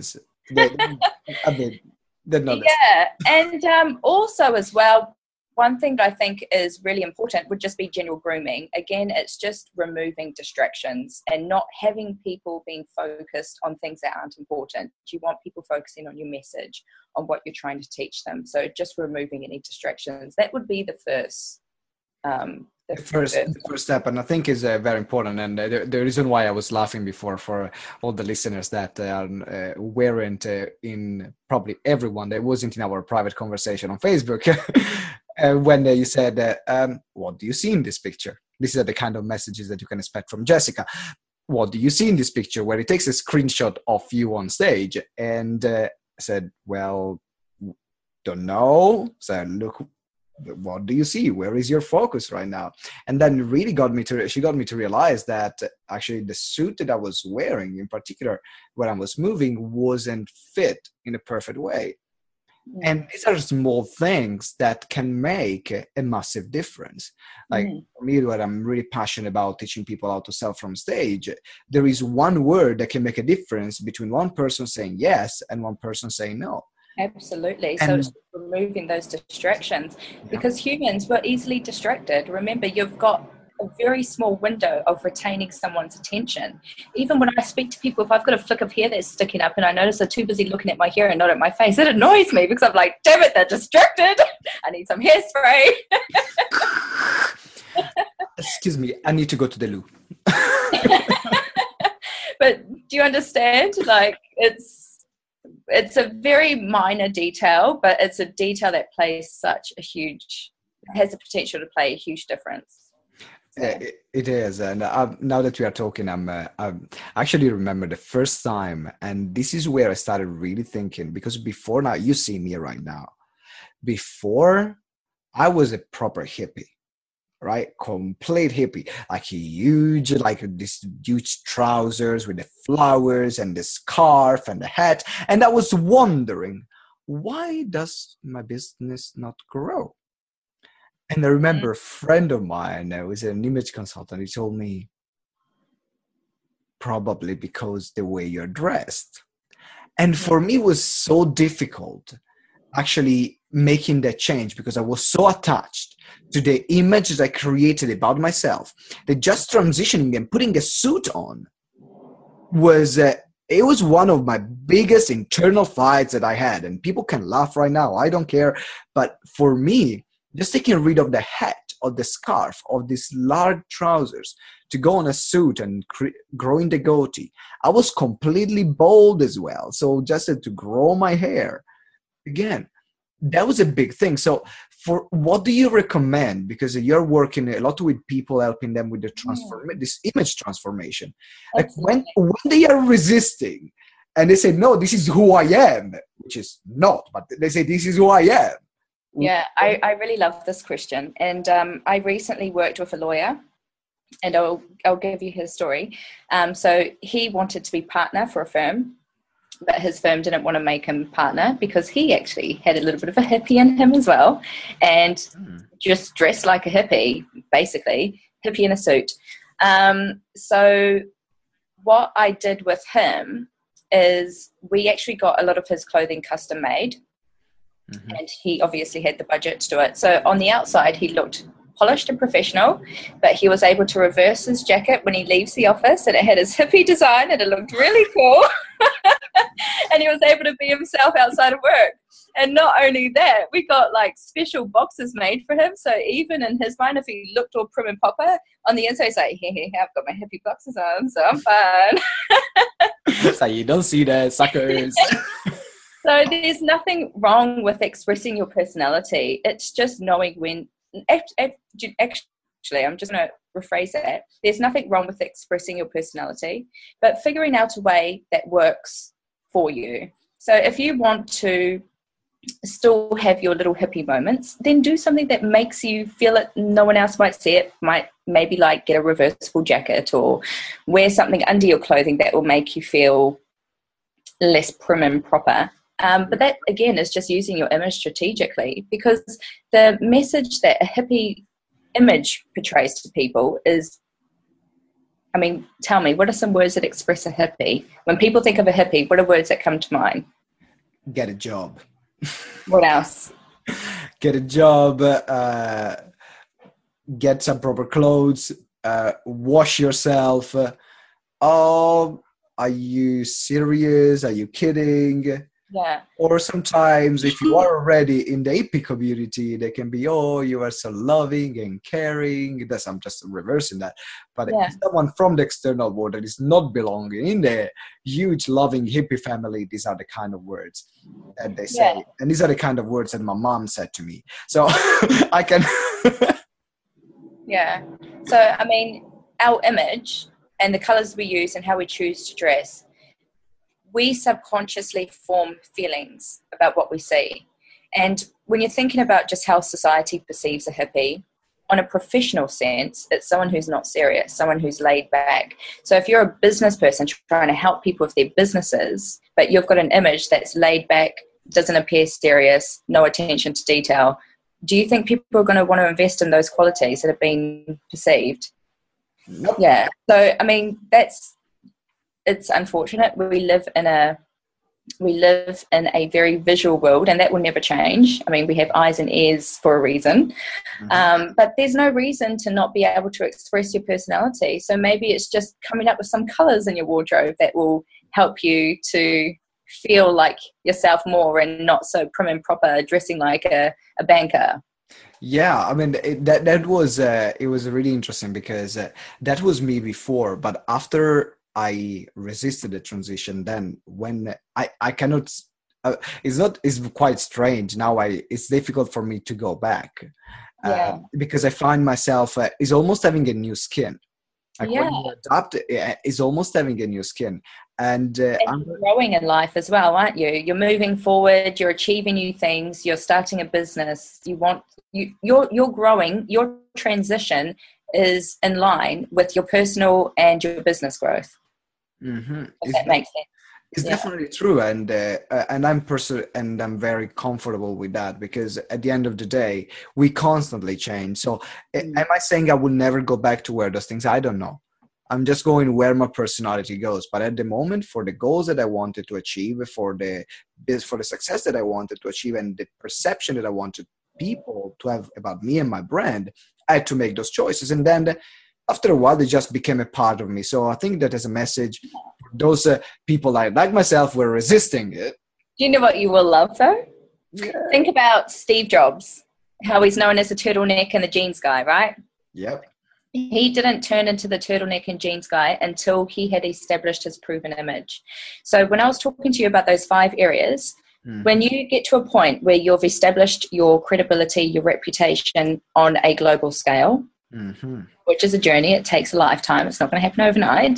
They, a bit. They're not the Yeah, and um, also as well, one thing that I think is really important would just be general grooming. Again, it's just removing distractions and not having people being focused on things that aren't important. You want people focusing on your message, on what you're trying to teach them. So just removing any distractions. That would be the first um, the first the first step, and I think is uh, very important. And uh, the, the reason why I was laughing before, for all the listeners that uh, uh, weren't uh, in, probably everyone that wasn't in our private conversation on Facebook, uh, when uh, you said, uh, um, what do you see in this picture? These are the kind of messages that you can expect from Jessica. What do you see in this picture? Where it takes a screenshot of you on stage, and uh, said, well, don't know. So look, what do you see? Where is your focus right now? And then really got me to, she got me to realize that actually the suit that I was wearing in particular, when I was moving, wasn't fit in a perfect way. Mm. And these are small things that can make a massive difference. Like mm. for me, what I'm really passionate about, teaching people how to sell from stage, there is one word that can make a difference between one person saying yes and one person saying no. Absolutely. And, so it's removing those distractions, yeah. because humans were easily distracted. Remember, you've got a very small window of retaining someone's attention. Even when I speak to people, if I've got a flick of hair that's sticking up and I notice they're too busy looking at my hair and not at my face, it annoys me because I'm like, damn it, they're distracted. I need some hairspray. Excuse me, I need to go to the loo. But do you understand? Like, it's it's a very minor detail, but it's a detail that plays such a huge, has the potential to play a huge difference. So. It, it is. And uh, now that we are talking, I'm, uh, I actually remember the first time, and this is where I started really thinking, because before now, you see me right now. Before, I was a proper hippie. Right, complete hippie, like a huge, like this huge trousers with the flowers and the scarf and the hat. And I was wondering, why does my business not grow? And I remember a friend of mine who was an image consultant. He told me, probably because the way you're dressed. And for me, it was so difficult actually making that change, because I was so attached to the images I created about myself that just transitioning and putting a suit on was uh, it was one of my biggest internal fights that I had. And people can laugh right now, I don't care. But for me, just taking rid of the hat or the scarf or these large trousers to go on a suit and cre- growing the goatee, I was completely bald as well. So just uh, to grow my hair again, that was a big thing. So for what do you recommend? Because you're working a lot with people, helping them with the transform, yeah. this image transformation. Like when, when they are resisting and they say, no, this is who I am, which is not, but they say, this is who I am. Yeah, I, I really love this question. And um, I recently worked with a lawyer, and I'll, I'll give you his story. Um, so he wanted to be partner for a firm, but his firm didn't want to make him partner because he actually had a little bit of a hippie in him as well, and mm. just dressed like a hippie, basically, hippie in a suit. Um, so what I did with him is we actually got a lot of his clothing custom made, mm-hmm. and he obviously had the budget to do it. So on the outside, he looked polished and professional, but he was able to reverse his jacket when he leaves the office, and it had his hippie design and it looked really cool. And he was able to be himself outside of work. And not only that, we got like special boxes made for him, so even in his mind, if he looked all prim and proper, on the inside he's like, hey, hey, hey, I've got my hippie boxes on, so I'm fine. So you don't see the suckers. So there's nothing wrong with expressing your personality. It's just knowing when. Actually, I'm just going to rephrase that. There's nothing wrong with expressing your personality, but figuring out a way that works for you. So if you want to still have your little hippie moments, then do something that makes you feel it. No one else might see it. Might maybe like get a reversible jacket or wear something under your clothing that will make you feel less prim and proper. Um, but that, again, is just using your image strategically, because the message that a hippie image portrays to people is I mean, tell me, what are some words that express a hippie? When people think of a hippie, what are words that come to mind? Get a job. What else? Get a job, uh, get some proper clothes, uh, wash yourself. Uh, oh, are you serious? Are you kidding? Yeah. Or sometimes if you are already in the hippie community, they can be, oh, you are so loving and caring. That's, I'm just reversing that. But Yeah. if someone from the external world that is not belonging in the huge loving hippie family, these are the kind of words that they say. Yeah. And these are the kind of words that my mom said to me. So I can... Yeah. So, I mean, our image and the colors we use and how we choose to dress, we subconsciously form feelings about what we see. And when you're thinking about just how society perceives a hippie, on a professional sense, it's someone who's not serious, someone who's laid back. So if you're a business person trying to help people with their businesses, but you've got an image that's laid back, doesn't appear serious, no attention to detail, do you think people are going to want to invest in those qualities that have been perceived? Nope. Yeah. So, I mean, that's, it's unfortunate. We live in a we live in a very visual world, and that will never change. I mean, we have eyes and ears for a reason, mm-hmm. um, but there's no reason to not be able to express your personality. So maybe it's just coming up with some colors in your wardrobe that will help you to feel like yourself more and not so prim and proper, dressing like a, a banker. Yeah, I mean it, that that was uh, it was really interesting because uh, that was me before, but after I resisted the transition, then when I I cannot, uh, it's not it's quite strange now. I it's difficult for me to go back, uh, yeah. because I find myself uh, is almost having a new skin. Like yeah. when you adapt, it's almost having a new skin. And, uh, and I'm you're growing in life as well, aren't you? You're moving forward. You're achieving new things. You're starting a business. You want you. You're you're growing. Your transition is in line with your personal and your business growth. Mm-hmm. If that makes sense. It's yeah. definitely true, and uh, and I'm perso- and I'm very comfortable with that because at the end of the day, we constantly change. So, mm. am I saying I will never go back to wear those things? I don't know. I'm just going where my personality goes. But at the moment, for the goals that I wanted to achieve, for the for the success that I wanted to achieve, and the perception that I wanted people to have about me and my brand, I had to make those choices. And then after a while, it just became a part of me. So I think that as a message, those uh, people like, like myself were resisting it. Do you know what you will love, though? Yeah. Think about Steve Jobs, how he's known as the turtleneck and the jeans guy, right? Yep. He didn't turn into the turtleneck and jeans guy until he had established his proven image. So when I was talking to you about those five areas, mm-hmm. when you get to a point where you've established your credibility, your reputation on a global scale, mm-hmm. which is a journey, it takes a lifetime, it's not going to happen overnight,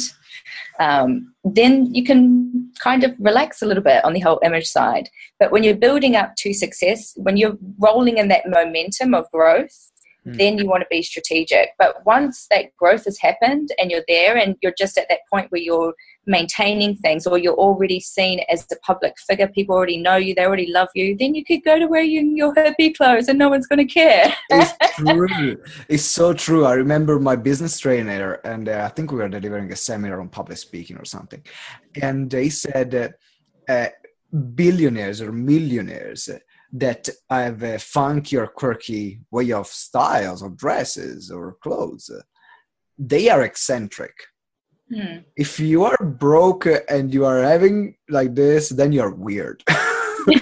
um, then you can kind of relax a little bit on the whole image side. But when you're building up to success, when you're rolling in that momentum of growth, then you want to be strategic. But once that growth has happened and you're there and you're just at that point where you're maintaining things, or you're already seen as a public figure, people already know you, they already love you, then you could go to wear you, your hippie clothes and no one's going to care. It's true. It's so true. I remember my business trainer, and uh, I think we were delivering a seminar on public speaking or something. And they said uh, uh, billionaires or millionaires that have a funky or quirky way of styles or dresses or clothes, they are eccentric. Hmm. If you are broke and you are having like this, then you're weird. And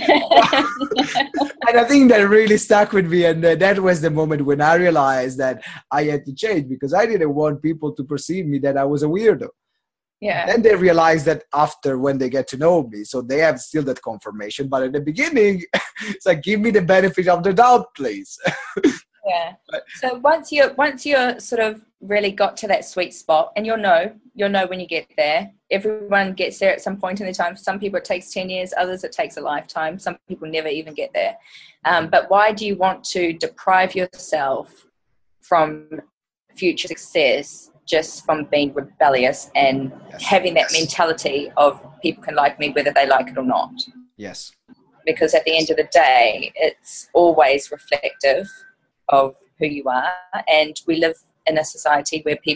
I think that really stuck with me, and uh, that was the moment when I realized that I had to change, because I didn't want people to perceive me that I was a weirdo. Yeah. Then they realize that after, when they get to know me, so they have still that confirmation. But at the beginning, it's like, give me the benefit of the doubt, please. Yeah. So once you once you're sort of really got to that sweet spot, and you'll know, you'll know when you get there. Everyone gets there at some point in their time. For some people it takes ten years, others it takes a lifetime. Some people never even get there. Um, but why do you want to deprive yourself from future success just from being rebellious and yes. having that yes. mentality of people can like me whether they like it or not? Yes. Because at the end of the day, it's always reflective of who you are, and we live in a society where people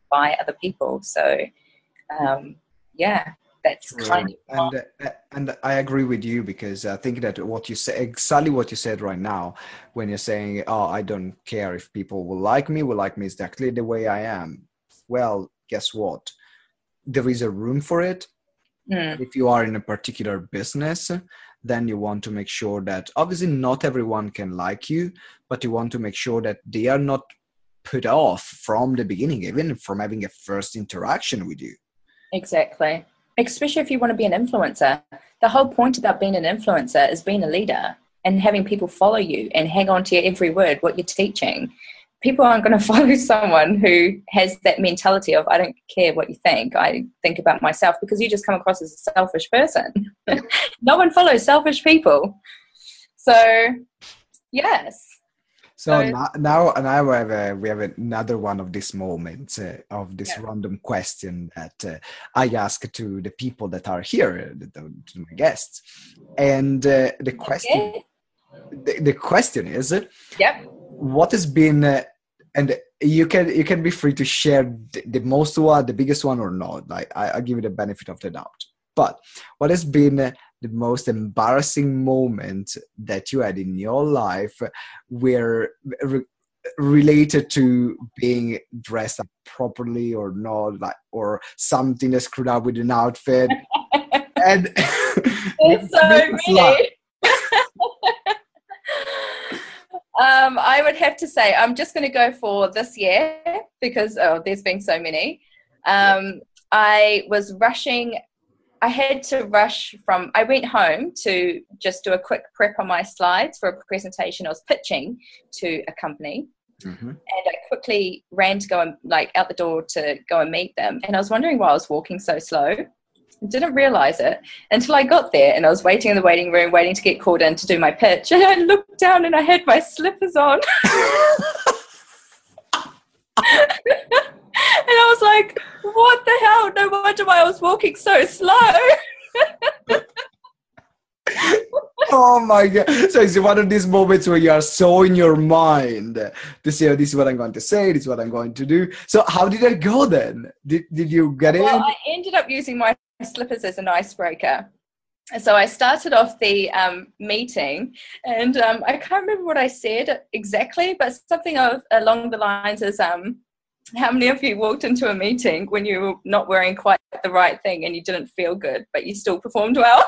by other people. So, um, yeah, that's True. kind of and uh, and I agree with you, because I think that what you say, exactly what you said right now, when you're saying, "Oh, I don't care if people will like me, will like me exactly the way I am." Well, guess what? There is a room for it. mm, If you are in a particular business, then you want to make sure that obviously not everyone can like you, but you want to make sure that they are not put off from the beginning, even from having a first interaction with you. exactly. Especially if you want to be an influencer. The whole point about being an influencer is being a leader and having people follow you and hang on to your every word, what you're teaching. People aren't going to follow someone who has that mentality of, I don't care what you think, I think about myself, because you just come across as a selfish person. No one follows selfish people. So, yes. So So, now, now, now we have a, we have another one of these moments uh, of this yeah. random question that uh, I ask to the people that are here, uh, to my guests, and uh, the question, Yeah. the, the question is, Yep. what has been, uh, and you can you can be free to share the, the most one, the biggest one, or not. Like I, I give you the benefit of the doubt. But what has been uh, the most embarrassing moment that you had in your life, where re- related to being dressed up properly or not, like, or something that screwed up with an outfit, and There's so make us laugh. many. Um, I would have to say, I'm just going to go for this year because oh, there's been so many. Um, I was rushing. I had to rush from, I went home to just do a quick prep on my slides for a presentation I was pitching to a company. Mm-hmm. And I quickly ran to go and like out the door to go and meet them. And I was wondering why I was walking so slow. Didn't realize it until I got there, and I was waiting in the waiting room, waiting to get called in to do my pitch. And I looked down and I had my slippers on. And I was like, what the hell? No wonder why I was walking so slow. Oh my God. So it's one of these moments where you are so in your mind to say, oh, this is what I'm going to say, this is what I'm going to do. So how did that go then? Did, did you get Well, in? I ended up using my slippers as an icebreaker. So I started off the um, meeting, and um, I can't remember what I said exactly, but something of, along the lines is, um, how many of you walked into a meeting when you were not wearing quite the right thing and you didn't feel good, but you still performed well?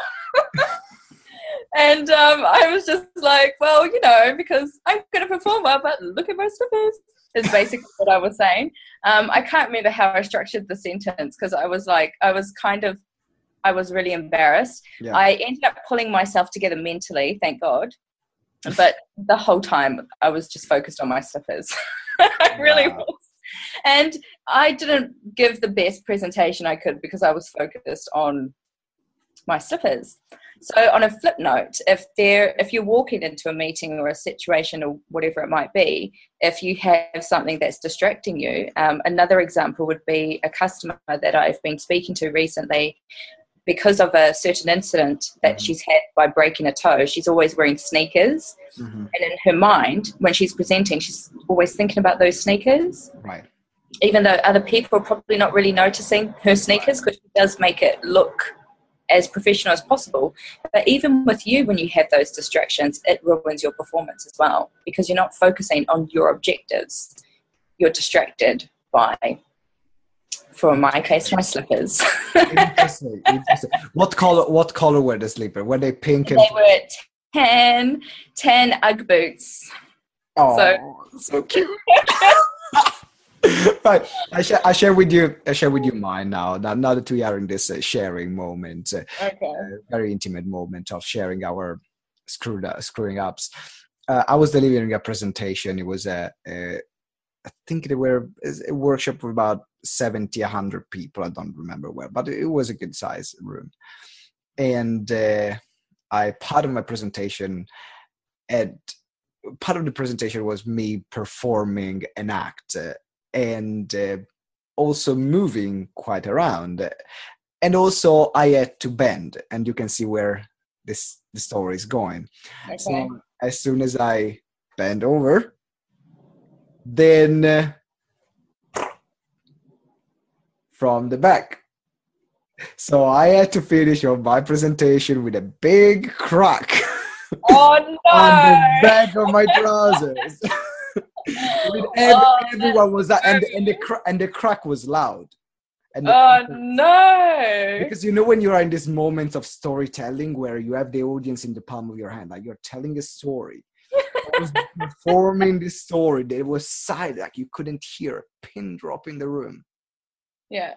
And um, I was just like, well, you know, because I'm going to perform well, but look at my slippers, is basically what I was saying. Um, I can't remember how I structured the sentence because I was like, I was kind of, I was really embarrassed. Yeah. I ended up pulling myself together mentally, thank God. But the whole time I was just focused on my slippers. I really Wow. was. And I didn't give the best presentation I could because I was focused on my slippers. So on a flip note, if there, if you're walking into a meeting or a situation or whatever it might be, if you have something that's distracting you, um, another example would be a customer that I've been speaking to recently. Because of a certain incident that Mm-hmm. she's had by breaking a toe, she's always wearing sneakers. Mm-hmm. And in her mind, when she's presenting, she's always thinking about those sneakers, Right. even though other people are probably not really noticing her sneakers because she does make it look as professional as possible. But even with you, when you have those distractions, it ruins your performance as well because you're not focusing on your objectives. You're distracted by, for my case, my slippers. Interesting. Interesting. What color? What color were the slipper? Were they pink and? They were tan, tan Ugg boots. Oh, So, so cute. Right. I share. I share with you. I share with you mine now. Now, now that we are in this uh, sharing moment, uh, okay. uh, very intimate moment of sharing our screwed up, screwing ups. Uh, I was delivering a presentation. It was a, a I think there were a workshop with about seventy, a hundred people. I don't remember well, but it was a good size room. And uh, I part of my presentation, and part of the presentation was me performing an act uh, and uh, also moving quite around. And also I had to bend, and you can see where this the story is going. Okay. So as soon as I bend over, then uh, from the back. So I had to finish on my presentation with a big crack Oh no! on the back of my trousers. With ev- Oh, everyone was that, and that's and the cra- and the crack was loud. And the Oh crack was- no! because you know when you are in these moments of storytelling where you have the audience in the palm of your hand, like you're telling a story. I was performing this story. There was silent, like you couldn't hear a pin drop in the room. Yeah.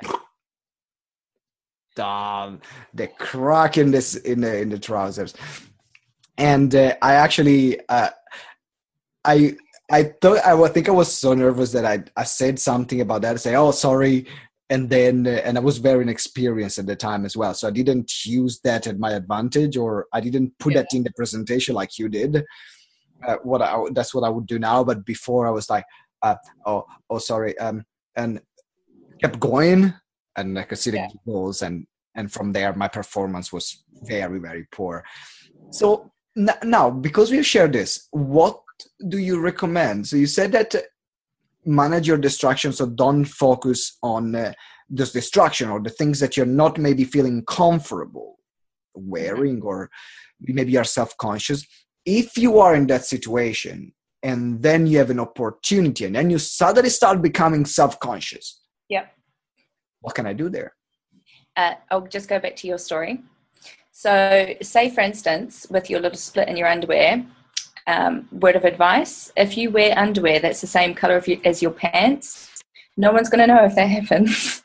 Damn, the crack in this in the in the trousers, and uh, I actually uh, I I thought I would think I was so nervous that I I said something about that. I say, oh sorry, and then uh, and I was very inexperienced at the time as well, so I didn't use that at my advantage, or I didn't put Yeah. that in the presentation like you did. Uh, what I that's what I would do now, but before I was like, uh, oh oh sorry, um, and kept going, and I could see the Yeah. goals, and and from there my performance was very very poor. So n- now, because we shared this, what do you recommend? So you said that uh, manage your distractions, so don't focus on uh, this distraction or the things that you're not maybe feeling comfortable wearing, or maybe you're self-conscious. If you are in that situation and then you have an opportunity and then you suddenly start becoming self-conscious, Yep. what can I do there? Uh, I'll just go back to your story. So, say for instance, with your little split in your underwear, um, word of advice: if you wear underwear that's the same color of you, as your pants, no one's going to know if that happens.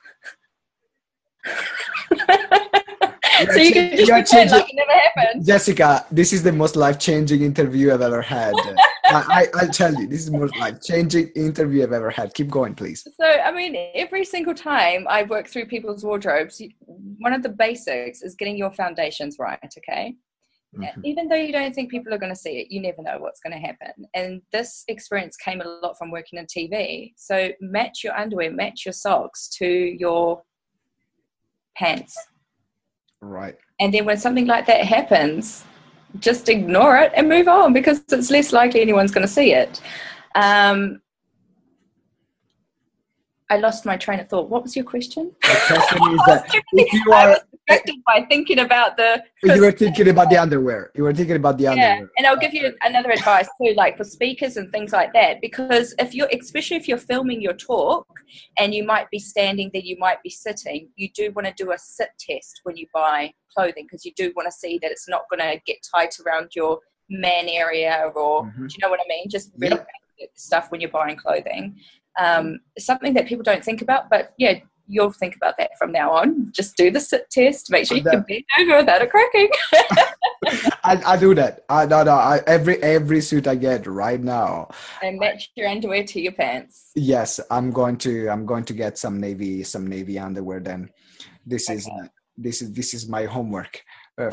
So you can just You're pretend changing- like it never happened. Jessica, this is the most life-changing interview I've ever had. I, I, I'll tell you, this is the most life-changing interview I've ever had. Keep going, please. So, I mean, every single time I work through people's wardrobes, you- one of the basics is getting your foundations right, okay? Mhm. Even though you don't think people are going to see it, you never know what's going to happen. And this experience came a lot from working in T V. So match your underwear, match your socks to your pants. Right. And then when something like that happens, just ignore it and move on, because it's less likely anyone's going to see it. Um, I lost my train of thought. What was your question? The question is that if you I are, was distracted by thinking about the... you were thinking about the underwear. You were thinking about the Yeah, underwear. and I'll give you another advice too, like for speakers and things like that, because if you're, especially if you're filming your talk and you might be standing there, you might be sitting, you do want to do a sit test when you buy clothing, because you do want to see that it's not going to get tight around your man area, or Mhm. do you know what I mean? Just really Yep. basic stuff when you're buying clothing. Um, something that people don't think about, but yeah, you'll think about that from now on. Just do the sit test, make sure you can bend over without it cracking. I, I do that. I no no. I, every every suit I get right now. And match your underwear to your pants. Yes, I'm going to. I'm going to get some navy some navy underwear. Then, this is uh, this is this is my homework. Uh,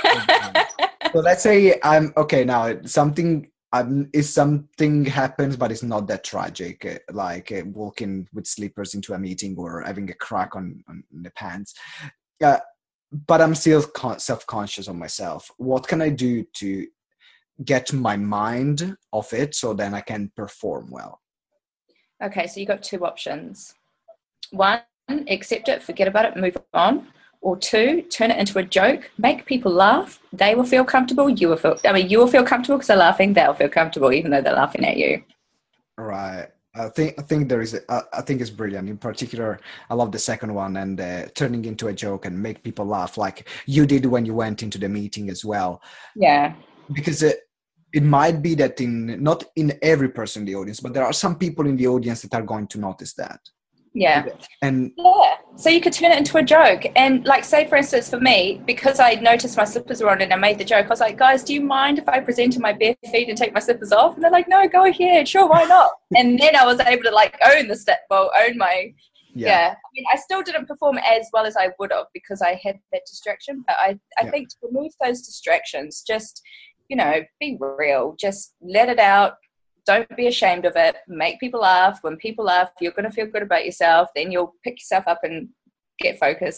so let's say I'm okay now. Something um, is something happens, but it's not that tragic. uh, Like uh, walking with slippers into a meeting or having a crack on, on the pants. Uh, but I'm still con- self-conscious of myself. What can I do to get my mind off it so then I can perform well? Okay, so you got two options. One, accept it, forget about it, move on. Or two, turn it into a joke, make people laugh. They will feel comfortable. You will feel, I mean, you will feel comfortable because they're laughing. They'll feel comfortable even though they're laughing at you. Right. I think I think there is. A, I I think it's brilliant. In particular, I love the second one, and uh, turning into a joke and make people laugh, like you did when you went into the meeting as well. Yeah. Because it, it might be that in not in every person in the audience, but there are some people in the audience that are going to notice that. Yeah. And Yeah. So you could turn it into a joke. And like, say for instance, for me, because I noticed my slippers were on and I made the joke, I was like, guys, do you mind if I present in my bare feet and take my slippers off? And they're like, no, go ahead. Sure, why not? And then I was able to like own the step, well, own my, yeah. yeah. I mean, I still didn't perform as well as I would have because I had that distraction. But I, I yeah. think to remove those distractions, just, you know, be real, just let it out. Don't be ashamed of it. Make people laugh. When people laugh, you're going to feel good about yourself. Then you'll pick yourself up and get focused and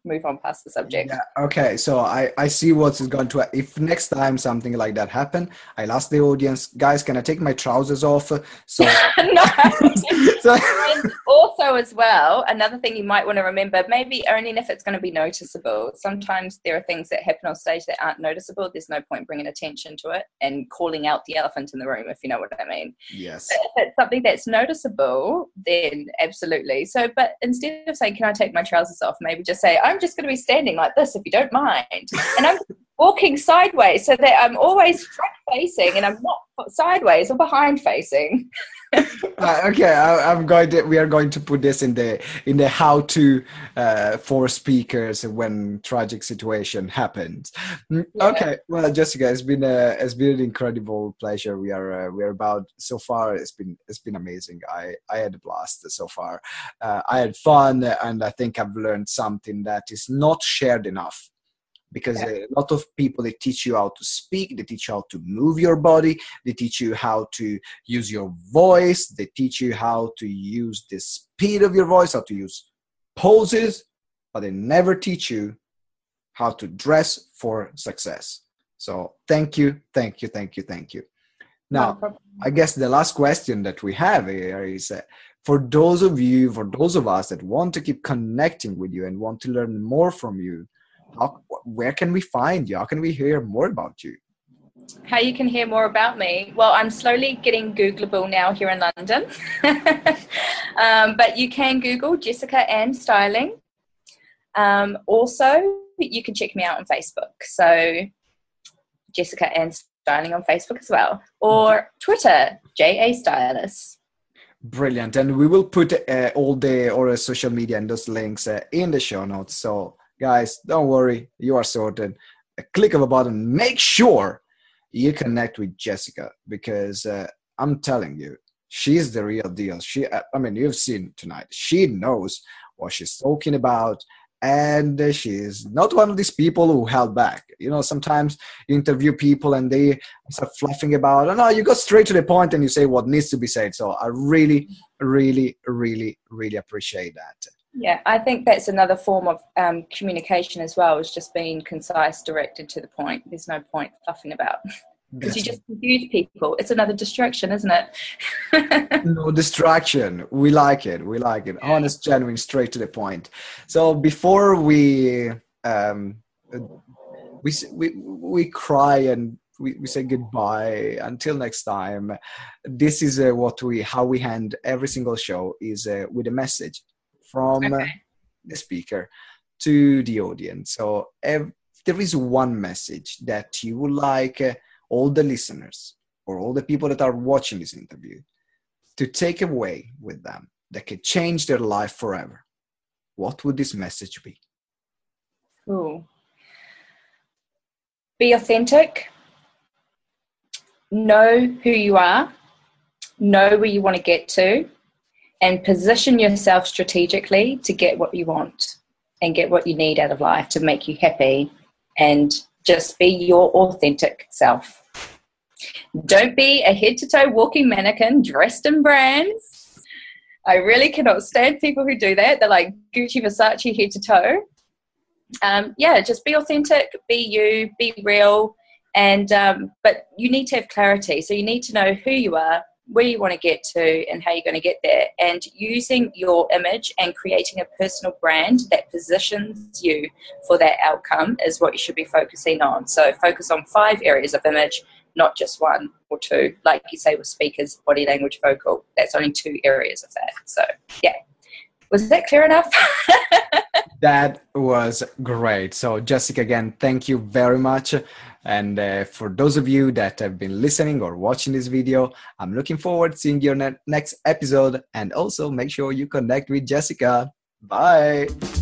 move on past the subject. Yeah, okay, so I, I see what's going to, if next time something like that happen, I'll ask the audience, guys, can I take my trousers off? So, No. so And also as well, another thing you might want to remember, maybe only if it's going to be noticeable. Sometimes there are things that happen on stage that aren't noticeable. There's no point bringing attention to it and calling out the elephant in the room, if you know what I mean. yes. But if it's something that's noticeable, then absolutely. So, but instead of saying, can I take my trousers off, maybe just say, I'm just going to be standing like this if you don't mind. And I'm walking sideways so that I'm always front facing and I'm not sideways or behind facing. uh, okay, I, I'm going to. We are going to put this in the in the how to uh, for speakers when tragic situation happens. Mm, Yeah. Okay, well, Jessica, it's been a it's been an incredible pleasure. We are uh, we are about so far. It's been it's been amazing. I I had a blast so far. Uh, I had fun, and I think I've learned something that is not shared enough. Because Yeah. a lot of people, they teach you how to speak, they teach you how to move your body, they teach you how to use your voice, they teach you how to use the speed of your voice, how to use poses, but they never teach you how to dress for success. So thank you, thank you, thank you, thank you. Not a Now, problem. I guess the last question that we have here is uh, for those of you, for those of us that want to keep connecting with you and want to learn more from you, how, where can we find you? How can we hear more about you? How you can hear more about me? Well, I'm slowly getting Googleable now here in London. um, but you can Google Jessica Ann Styling. Um, also, you can check me out on Facebook. So Jessica Ann Styling on Facebook as well. Or Twitter, J A Stylist. Brilliant. And we will put uh, all the or social media and those links uh, in the show notes. So guys, don't worry, you are sorted. A click of a button, make sure you connect with Jessica, because uh, I'm telling you, she's the real deal. She, I mean, you've seen tonight. She knows what she's talking about, and uh, she's not one of these people who held back. You know, sometimes you interview people and they start fluffing about, oh no, you go straight to the point and you say what needs to be said. So I really, really, really, really appreciate that. Yeah, I think that's another form of um, communication as well, is just being concise, directed to the point. There's no point fluffing about because you just confuse people. It's another distraction, isn't it? No distraction. We like it. We like it. Honest, genuine, straight to the point. So before we um, we we we cry and we, we say goodbye until next time, this is uh, what we how we end every single show is uh, with a message from Okay. uh, the speaker to the audience. So if there is one message that you would like uh, all the listeners or all the people that are watching this interview to take away with them that could change their life forever, what would this message be? Ooh. Be authentic. Know who you are. Know where you want to get to. And position yourself strategically to get what you want and get what you need out of life to make you happy, and just be your authentic self. Don't be a head-to-toe walking mannequin dressed in brands. I really cannot stand people who do that. They're like Gucci, Versace, head to toe. Um, yeah, just be authentic, be you, be real, and um, but you need to have clarity. So you need to know who you are, where you want to get to, and how you're going to get there. And using your image and creating a personal brand that positions you for that outcome is what you should be focusing on. So focus on five areas of image, not just one or two. Like you say with speakers, body language, vocal, that's only two areas of that. So yeah. Was that clear enough? That was great. So Jessica, again, thank you very much. And uh, for those of you that have been listening or watching this video, I'm looking forward to seeing your ne- next episode. And also make sure you connect with Jessica. Bye.